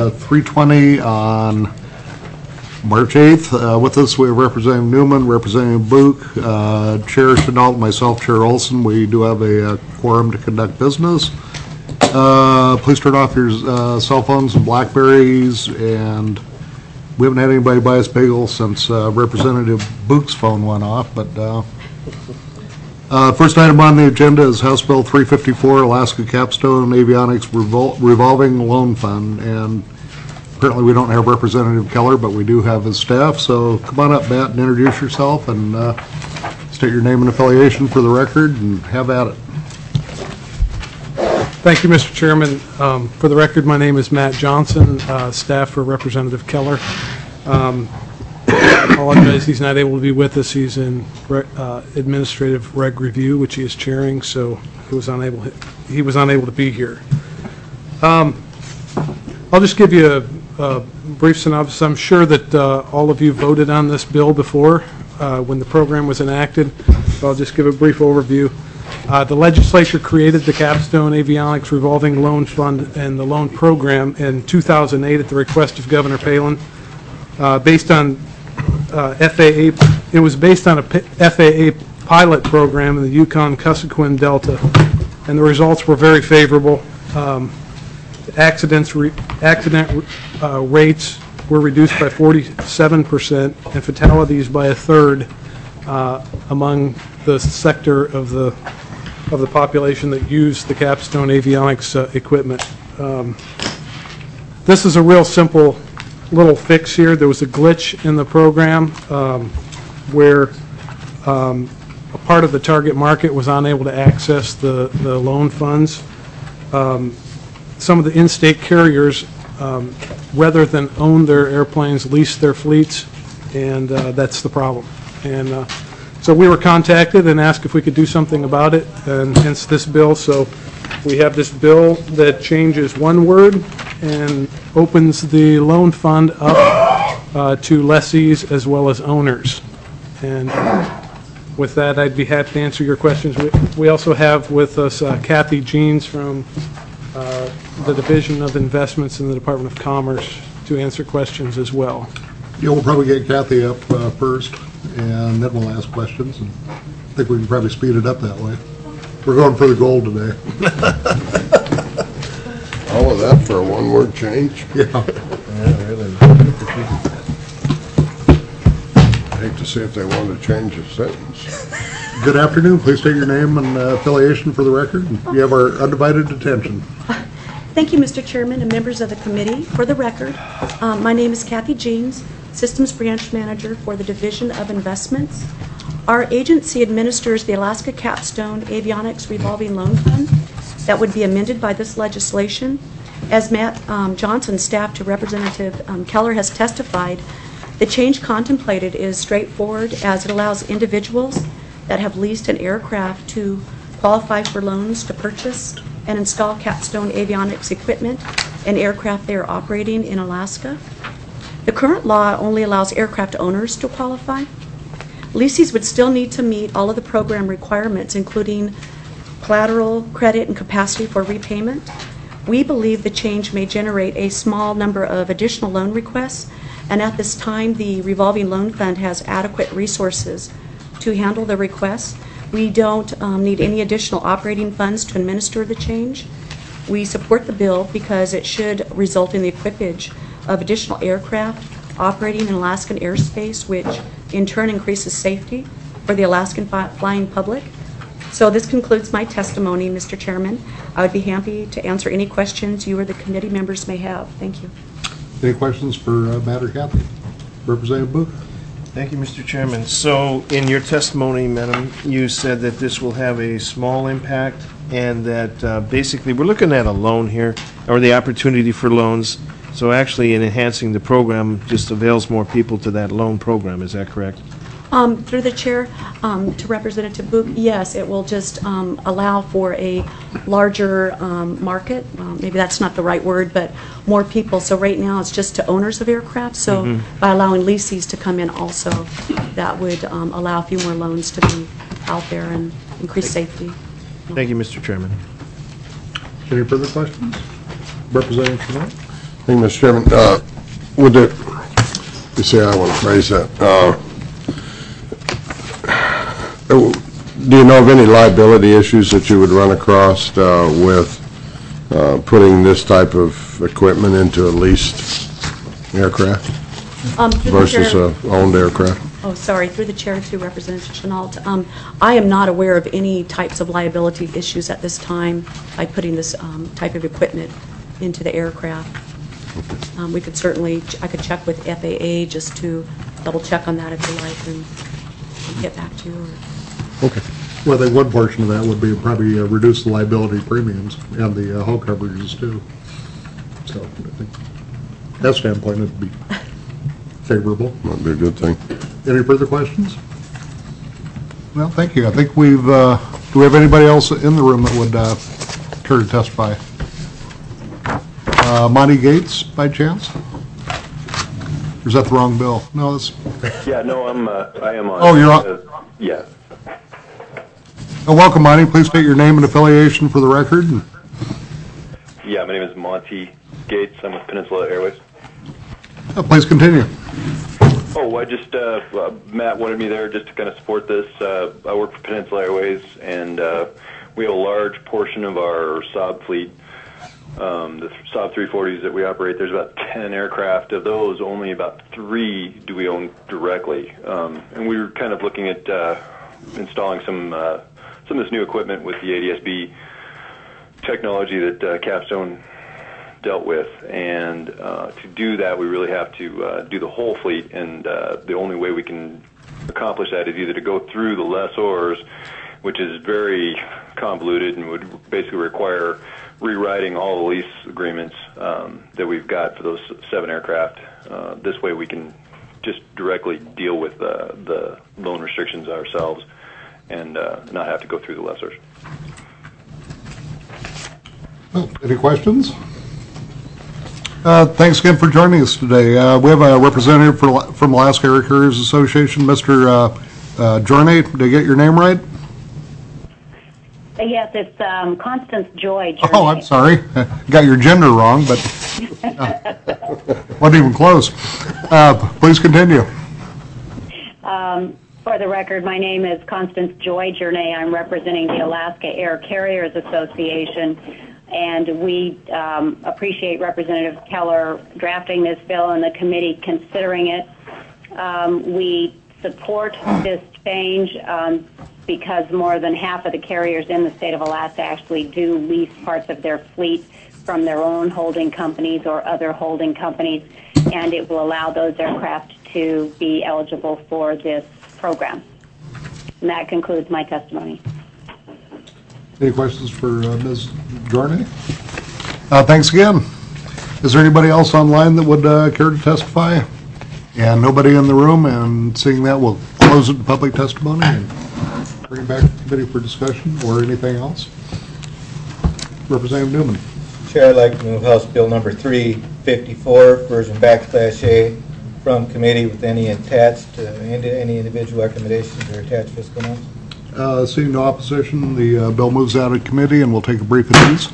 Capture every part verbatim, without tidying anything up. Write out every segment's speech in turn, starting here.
three twenty on March eighth. Uh, with us, we have Representative Newman, Representative Book, uh, Chair Chenault, and myself, Chair Olson. We do have a, a quorum to conduct business. Uh, please turn off your uh, cell phones and Blackberries, and we haven't had anybody buy us bagels since uh, Representative Book's phone went off. But uh, uh, first item on the agenda is House Bill three fifty-four, Alaska Capstone Avionics Revol Revolving Loan Fund, and apparently we don't have Representative Keller, but we do have his staff. So come on up, Matt, and introduce yourself, and uh, state your name and affiliation for the record, and have at it. Thank you, Mister Chairman. Um, for the record, my name is Matt Johnson, uh, staff for Representative Keller. Um, I apologize he's not able to be with us. He's in re uh, administrative reg review, which he is chairing, so he was unable he was unable to be here. Um, I'll just give you a, a brief synopsis. I'm sure that uh, all of you voted on this bill before uh, when the program was enacted, so I'll just give a brief overview. Uh, the legislature created the Capstone Avionics Revolving Loan Fund and the loan program in two thousand eight at the request of Governor Palin. Uh, based on uh, F A A, it was based on a F A A pilot program in the Yukon-Kuskokwim Delta, and the results were very favorable. Um, accidents, re accident uh, rates were reduced by forty-seven percent, and fatalities by a third uh, among the sector of the of the population that used the Capstone Avionics uh, equipment. Um, this is a real simple little fix here. There was a glitch in the program um, where um, a part of the target market was unable to access the, the loan funds. Um, some of the in-state carriers, um, rather than own their airplanes, lease their fleets, and uh, that's the problem. And uh, So we were contacted and asked if we could do something about it, and hence this bill. So we have this bill that changes one word and opens the loan fund up uh, to lessees as well as owners. And with that, I'd be happy to answer your questions. We, we also have with us uh, Kathy Jeans from uh, the Division of Investments in the Department of Commerce to answer questions as well. Yeah, we'll probably get Kathy up uh, first, and then we'll ask questions. And I think we can probably speed it up that way. We're going for the gold today. All of that for a one-word change? Yeah. Yeah, really. I hate to see if they want to change the sentence. Good afternoon. Please state your name and uh, affiliation for the record. You have our undivided attention. Thank you, Mister Chairman and members of the committee. For the record, um, my name is Kathy Jeans, Systems Branch Manager for the Division of Investments. Our agency administers the Alaska Capstone Avionics Revolving Loan Fund that would be amended by this legislation. As Matt um, Johnson, staff to Representative um, Keller, has testified, the change contemplated is straightforward, as it allows individuals that have leased an aircraft to qualify for loans to purchase and install Capstone Avionics equipment and aircraft they are operating in Alaska. The current law only allows aircraft owners to qualify. Lessees would still need to meet all of the program requirements, including collateral, credit, and capacity for repayment. We believe the change may generate a small number of additional loan requests, and at this time the revolving loan fund has adequate resources to handle the requests. We don't um, need any additional operating funds to administer the change. We support the bill because it should result in the equipage of additional aircraft operating in Alaskan airspace, which in turn increases safety for the Alaskan flying public. So this concludes my testimony, Mister Chairman. I would be happy to answer any questions you or the committee members may have. Thank you. Any questions for uh, Matt or Kathy? Representative Booth? Thank you, Mister Chairman. So in your testimony, Madam, you said that this will have a small impact and that uh, basically we're looking at a loan here, or the opportunity for loans. So actually in enhancing the program just avails more people to that loan program. Is that correct? Um, through the chair, um, to Representative Book, yes, it will just um, allow for a larger um, market. Um, maybe that's not the right word, but more people. So right now it's just to owners of aircraft. So mm-hmm. by allowing lessees to come in also, that would um, allow a few more loans to be out there and increase Thank safety. Thank you, Mister Chairman. Any further questions? Representative Chenault? Thank you, Mister Chairman. Uh, Would it, you see, I want to phrase that. Uh, oh, Do you know of any liability issues that you would run across uh, with uh, putting this type of equipment into a leased aircraft Um, through the versus chair- a owned aircraft? Oh, sorry, through the chair to Representative Chenault. Um, I am not aware of any types of liability issues at this time by putting this um, type of equipment into the aircraft. Um, We could certainly, I could check with F A A just to double check on that if you like and and get back to you. or- Okay. Well, I think one portion of that would be probably uh, reduce the liability premiums and the uh, hull coverages too. So I think that standpoint would be favorable. Might be a good thing. Any further questions? Well, thank you. I think we've, uh, do we have anybody else in the room that would uh, care to testify? Uh, Monty Gates, by chance? Or is that the wrong bill? No, that's, Yeah, no, I'm, uh, I am on. Oh, you're on- uh, Yeah. oh, welcome, Monty. Please state your name and affiliation for the record. Yeah, my name is Monty Gates. I'm with Peninsula Airways. Uh, Please continue. Oh, I just, uh, uh, Matt wanted me there just to kind of support this. Uh, I work for Peninsula Airways, and uh, we have a large portion of our Saab fleet, um, the Saab three forties that we operate. There's about ten aircraft. Of those, only about three do we own directly. Um, and we were kind of looking at uh, installing some uh, some of this new equipment with the A D S B technology that uh, Capstone dealt with, and uh, to do that we really have to uh, do the whole fleet, and uh, the only way we can accomplish that is either to go through the lessors, which is very convoluted and would basically require rewriting all the lease agreements um, that we've got for those seven aircraft. Uh, this way we can just directly deal with uh, the loan restrictions ourselves and uh, not have to go through the lessors. Well, any questions? Uh, Thanks again for joining us today. Uh, We have a representative for- from Alaska Air Carriers Association, Mister uh, uh, Jornay. Did I get your name right? Yes, it's um, Constance Joy. Oh, I'm sorry. Got your gender wrong, but uh, wasn't even close. Uh, Please continue. Um, for the record, my name is Constance Joy Journay. I'm representing the Alaska Air Carriers Association, and we um, appreciate Representative Keller drafting this bill and the committee considering it. Um, we support this change um, because more than half of the carriers in the state of Alaska actually do lease parts of their fleet from their own holding companies or other holding companies, and it will allow those aircraft to be eligible for this program. And that concludes my testimony. Any questions for uh, Miz Jornay? Uh, Thanks again. Is there anybody else online that would uh, care to testify? And nobody in the room, and seeing that, we'll close it to public testimony and bring it back to the committee for discussion or anything else. Representative Newman. Chair, I'd like to move House Bill number three fifty-four, version backslash A, from committee with any attached, uh, any any individual recommendations or attached fiscal notes. Uh, Seeing no opposition, the uh, bill moves out of committee, and we'll take a brief at ease.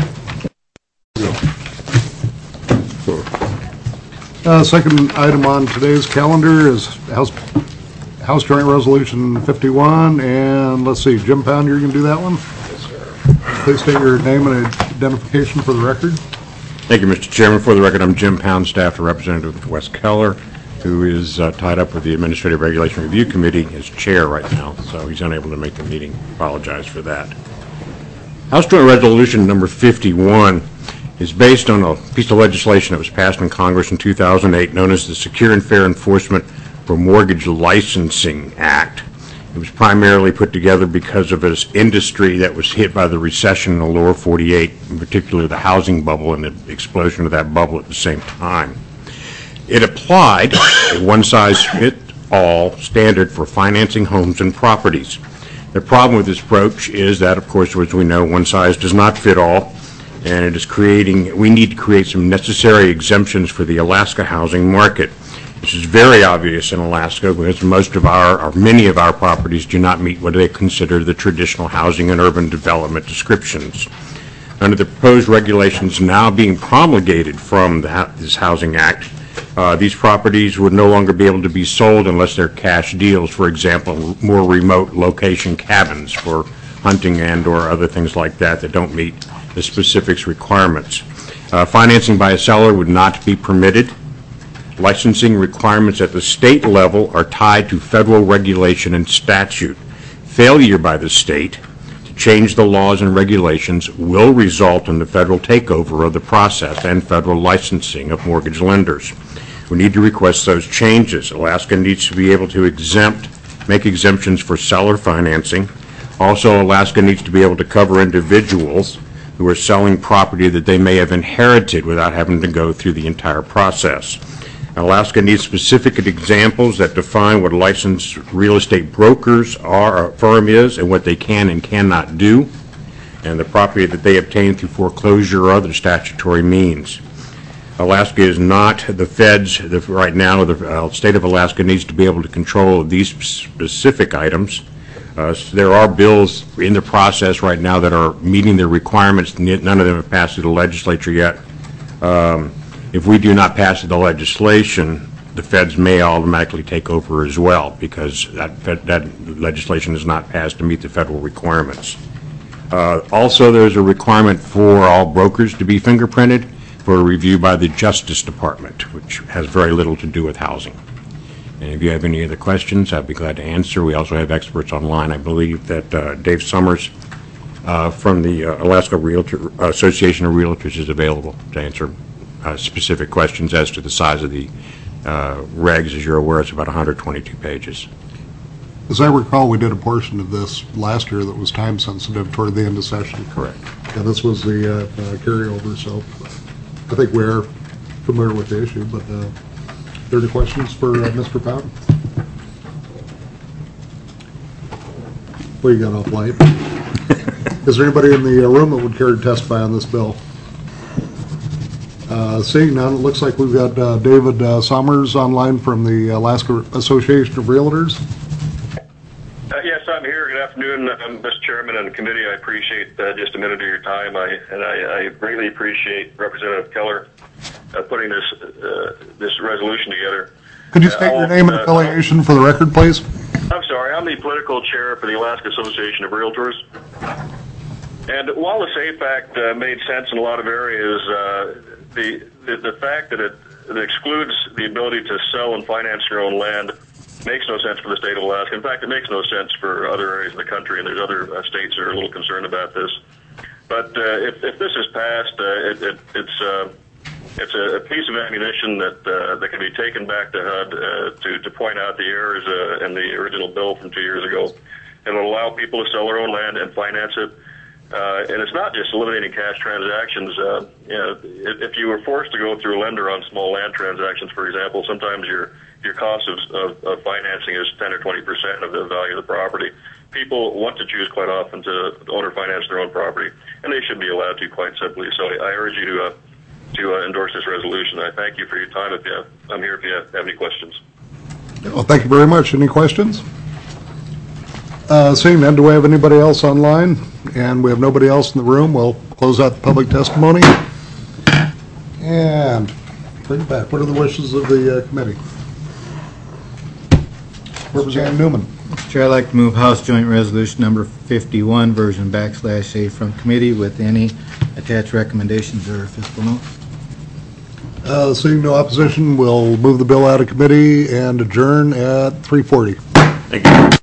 Uh, Second item on today's calendar is House House Joint Resolution fifty-one, and let's see, Jim Pound, you're going to do that one? Yes, sir. Please state your name and identification for the record. Thank you, Mister Chairman. For the record, I'm Jim Pound, staff to Representative Wes Keller, who is uh, tied up with the Administrative Regulation Review Committee as chair right now, so he's unable to make the meeting. Apologize for that. House Joint Resolution number fifty-one is based on a piece of legislation that was passed in Congress in two thousand eight known as the Secure and Fair Enforcement for Mortgage Licensing Act. It was primarily put together because of its industry that was hit by the recession in the lower forty-eight, in particular the housing bubble and the explosion of that bubble at the same time. It applied a one-size-fits-all standard for financing homes and properties. The problem with this approach is that, of course, as we know, one size does not fit all, and it is creating, we need to create some necessary exemptions for the Alaska housing market. This is very obvious in Alaska because most of our, or many of our properties do not meet what they consider the traditional housing and urban development descriptions. Under the proposed regulations now being promulgated from the, hou- this Housing Act, uh, these properties would no longer be able to be sold unless they're cash deals, for example, more remote location cabins for hunting and or other things like that that don't meet the specifics requirements. Uh, financing by a seller would not be permitted. Licensing requirements at the state level are tied to federal regulation and statute. Failure by the state to change the laws and regulations will result in the federal takeover of the process and federal licensing of mortgage lenders. We need to request those changes. Alaska needs to be able to exempt, make exemptions for seller financing. Also, Alaska needs to be able to cover individuals who are selling property that they may have inherited without having to go through the entire process. Alaska needs specific examples that define what licensed real estate brokers are, a firm is, and what they can and cannot do, and the property that they obtain through foreclosure or other statutory means. Alaska is not the feds. The, right now, the uh, state of Alaska needs to be able to control these specific items. Uh, so there are bills in the process right now that are meeting their requirements. None of them have passed through the legislature yet. Um, if we do not pass the legislation, the feds may automatically take over as well, because that, fed, that legislation is not passed to meet the federal requirements. Uh, also, there's a requirement for all brokers to be fingerprinted for a review by the Justice Department, which has very little to do with housing. And if you have any other questions, I'd be glad to answer. We also have experts online. I believe that uh, Dave Summers uh, from the uh, Alaska Realtor Association of Realtors is available to answer uh, specific questions as to the size of the uh, regs. As you're aware, it's about one hundred twenty-two pages. As I recall, we did a portion of this last year that was time sensitive toward the end of session. Correct. And this was the uh, uh, carryover, so I think we're familiar with the issue, but uh, are there any questions for uh, Mister Powden? What you got off light? Is there anybody in the uh, room that would care to testify on this bill? Uh, seeing none, it looks like we've got uh, David uh, Summers online from the Alaska Association of Realtors. Uh, yes, I'm here. Good afternoon, um, Mister Chairman and the committee. I appreciate uh, just a minute of your time, I, and I, I greatly appreciate Representative Keller uh, putting this uh, this resolution together. Could you state uh, your name and uh, affiliation for the record, please? I'm sorry. I'm the political chair for the Alaska Association of Realtors. And while the SAFE Act uh, made sense in a lot of areas, uh, the, the the fact that it, it excludes the ability to sell and finance your own land makes no sense for the state of Alaska. In fact, it makes no sense for other areas of the country, and there's other uh, states that are a little concerned about this. But uh, if, if this is passed, uh, it, it, it's uh, it's a, a piece of ammunition that uh, that can be taken back to H U D uh, to to point out the errors uh, in the original bill from two years ago, and it'll allow people to sell their own land and finance it. Uh, and it's not just eliminating cash transactions. Uh, you know, if, if you were forced to go through a lender on small land transactions, for example, sometimes your your cost of, of, of financing is ten or twenty percent of the value of the property. People want to choose quite often to own or finance their own property, and they should be allowed to, quite simply. So I urge you to uh, to uh, endorse this resolution. I thank you for your time. If you have, I'm here if you have, have any questions. Well, thank you very much. Any questions? Uh, seeing none, do we have anybody else online? And we have nobody else in the room. We'll close out the public testimony and bring it back. What are the wishes of the uh, committee? Representative Newman. Mister Chair, I'd like to move House Joint Resolution Number fifty-one, version backslash A from committee with any attached recommendations or fiscal notes. Uh, seeing no opposition, we'll move the bill out of committee and adjourn at three forty. Thank you.